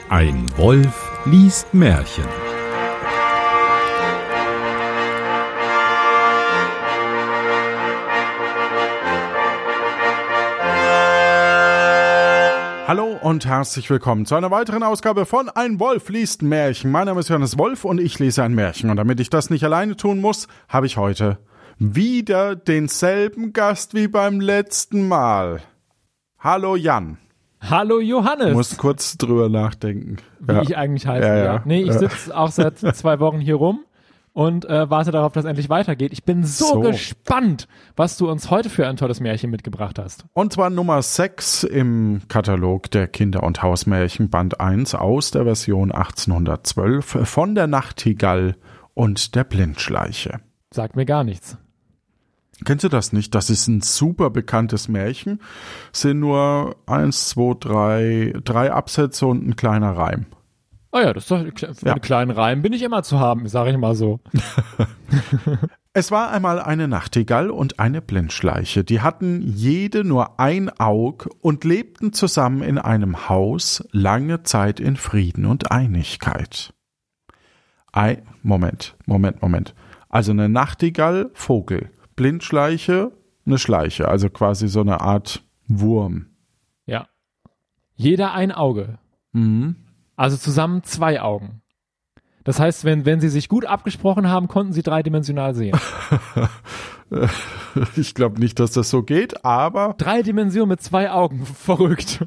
Ein Wolf liest Märchen. Hallo und herzlich willkommen zu einer weiteren Ausgabe von Ein Wolf liest Märchen. Mein Name ist Johannes Wolf und ich lese ein Märchen. Und damit ich das nicht alleine tun muss, habe ich heute wieder denselben Gast wie beim letzten Mal. Hallo Jan. Hallo Johannes. Du musst kurz drüber nachdenken. Wie ich eigentlich heiße. Ja. Nee, ich sitze auch seit 2 Wochen hier rum und warte darauf, dass es endlich weitergeht. Ich bin so gespannt, was du uns heute für ein tolles Märchen mitgebracht hast. Und zwar Nummer 6 im Katalog der Kinder- und Hausmärchen, Band 1 aus der Version 1812 von der Nachtigall und der Blindschleiche. Sagt mir gar nichts. Kennst du das nicht? Das ist ein super bekanntes Märchen. Sind nur 1, 2, 3 Absätze und ein kleiner Reim. Oh ja, das ist doch für einen kleinen Reim bin ich immer zu haben, sage ich mal so. Es war einmal eine Nachtigall und eine Blindschleiche. Die hatten jede nur ein Aug und lebten zusammen in einem Haus lange Zeit in Frieden und Einigkeit. Moment. Also eine Nachtigall, Vogel. Blindschleiche, eine Schleiche, also quasi so eine Art Wurm. Ja. Jeder ein Auge. Mhm. Also zusammen 2 Augen. Das heißt, wenn sie sich gut abgesprochen haben, konnten sie dreidimensional sehen. Ich glaube nicht, dass das so geht, aber 3 Dimensionen mit 2 Augen. Verrückt.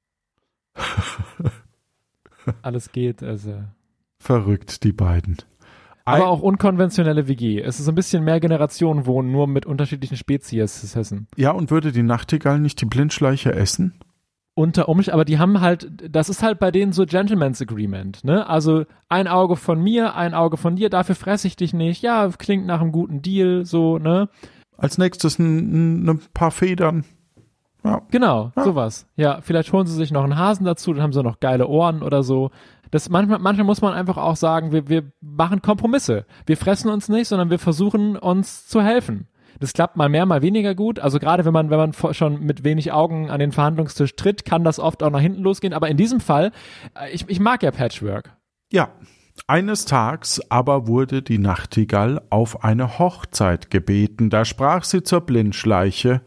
Alles geht, also. verrückt, die beiden. Aber auch unkonventionelle WG. Es ist so ein bisschen mehr Generationenwohnen, nur mit unterschiedlichen Spezies. Ja, und würde die Nachtigall nicht die Blindschleiche essen? Unter Umständen, aber die haben halt, das ist halt bei denen so Gentleman's Agreement, ne? Also ein Auge von mir, ein Auge von dir, dafür fresse ich dich nicht. Ja, klingt nach einem guten Deal, so, ne? Als nächstes ein paar Federn. Ja. Genau, sowas. Ja, vielleicht holen sie sich noch einen Hasen dazu, dann haben sie noch geile Ohren oder so. Das manchmal muss man einfach auch sagen, wir machen Kompromisse. Wir fressen uns nicht, sondern wir versuchen uns zu helfen. Das klappt mal mehr, mal weniger gut. Also gerade wenn man schon mit wenig Augen an den Verhandlungstisch tritt, kann das oft auch nach hinten losgehen. Aber in diesem Fall, ich mag ja Patchwork. Ja, eines Tages aber wurde die Nachtigall auf eine Hochzeit gebeten. Da sprach sie zur Blindschleiche: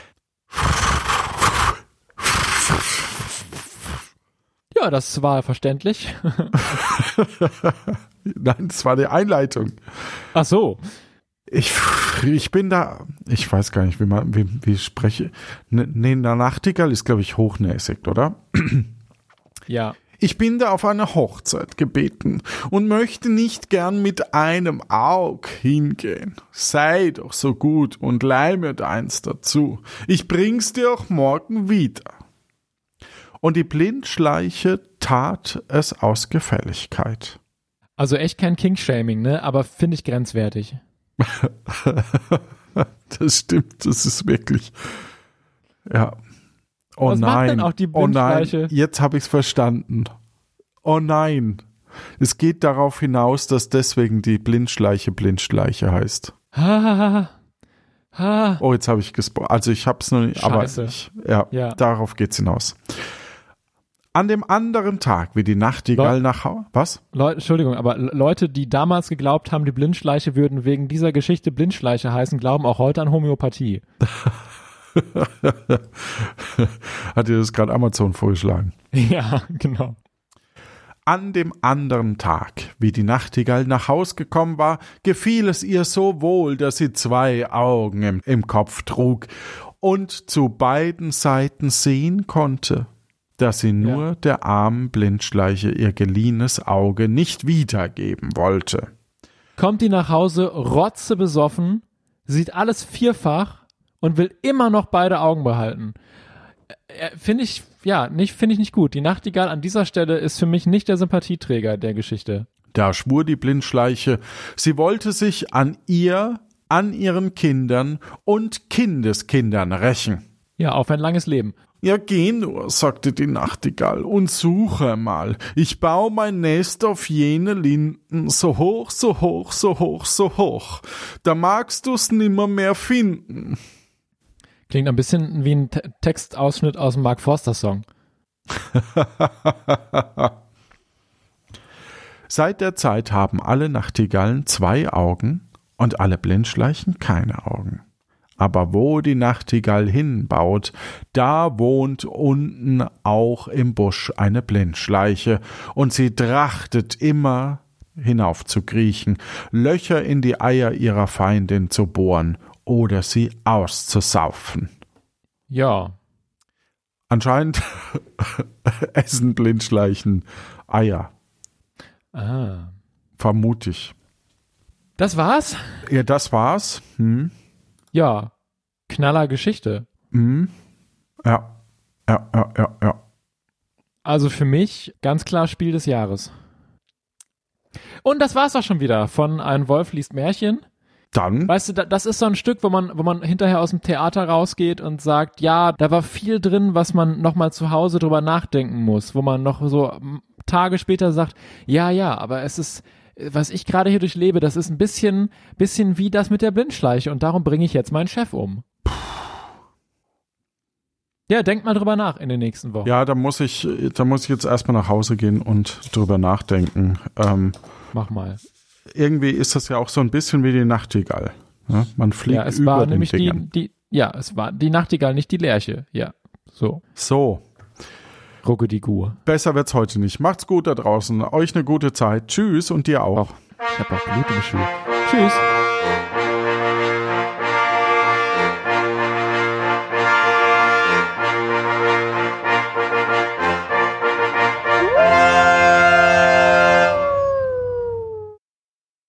Ja, das war verständlich. Nein, das war die Einleitung. Ach so. Ich bin da, ich weiß gar nicht, wie ich spreche. Nee, eine Nachtigall ist, glaube ich, hochnäsig, oder? Ja. Ich bin da auf eine Hochzeit gebeten und möchte nicht gern mit einem Aug hingehen. Sei doch so gut und leih mir deins dazu. Ich bring's dir auch morgen wieder. Und die Blindschleiche tat es aus Gefälligkeit. Also echt kein King-Shaming, ne? Aber finde ich grenzwertig. Das stimmt, das ist wirklich, ja. Oh Was nein, macht denn auch die Blindschleiche? Oh nein, jetzt habe ich es verstanden. Oh nein, es geht darauf hinaus, dass deswegen die Blindschleiche heißt. Oh, jetzt habe ich gesprochen. Also ich habe es noch nicht, Scheiße. aber ja, darauf geht's hinaus. An dem anderen Tag, wie die Nachtigall nach Hause. Was? Entschuldigung, aber Leute, die damals geglaubt haben, die Blindschleiche würden wegen dieser Geschichte Blindschleiche heißen, glauben auch heute an Homöopathie. Hat dir das gerade Amazon vorgeschlagen? Ja, genau. An dem anderen Tag, wie die Nachtigall nach Haus gekommen war, gefiel es ihr so wohl, dass sie 2 Augen im Kopf trug und zu beiden Seiten sehen konnte, dass sie nur der armen Blindschleiche ihr geliehenes Auge nicht wiedergeben wollte. Kommt die nach Hause, rotzebesoffen, sieht alles vierfach und will immer noch beide Augen behalten. Finde ich nicht gut. Die Nachtigall an dieser Stelle ist für mich nicht der Sympathieträger der Geschichte. Da schwur die Blindschleiche, sie wollte sich an ihr, an ihren Kindern und Kindeskindern rächen. Ja, auf ein langes Leben. Ja, geh nur, sagte die Nachtigall, und suche mal. Ich baue mein Nest auf jene Linden, so hoch, so hoch, so hoch, so hoch. Da magst du's nimmer mehr finden. Klingt ein bisschen wie ein Textausschnitt aus dem Mark Forster Song. Seit der Zeit haben alle Nachtigallen 2 Augen und alle Blindschleichen keine Augen. Aber wo die Nachtigall hinbaut, da wohnt unten auch im Busch eine Blindschleiche, und sie trachtet immer hinauf zu kriechen, Löcher in die Eier ihrer Feindin zu bohren oder sie auszusaufen. Ja. Anscheinend essen Blindschleichen Eier. Ah. Vermute ich. Das war's? Ja, das war's. Ja. Knallergeschichte. Ja. Also für mich ganz klar Spiel des Jahres. Und das war's auch schon wieder von Ein Wolf liest Märchen. Dann? Weißt du, das ist so ein Stück, wo man hinterher aus dem Theater rausgeht und sagt, ja, da war viel drin, was man nochmal zu Hause drüber nachdenken muss, wo man noch so Tage später sagt, ja, aber es ist, was ich gerade hier durchlebe, das ist ein bisschen wie das mit der Blindschleiche und darum bringe ich jetzt meinen Chef um. Ja, denk mal drüber nach in den nächsten Wochen. Ja, da muss ich jetzt erstmal nach Hause gehen und drüber nachdenken. Mach mal. Irgendwie ist das ja auch so ein bisschen wie die Nachtigall. Ne? Man fliegt es über war den nämlich Dingern. es war die Nachtigall, nicht die Lerche. Ja, so. Ruckedigu. Besser wird's heute nicht. Macht's gut da draußen. Euch eine gute Zeit. Tschüss und dir auch. Ich hab auch Blut im Schuh. Tschüss.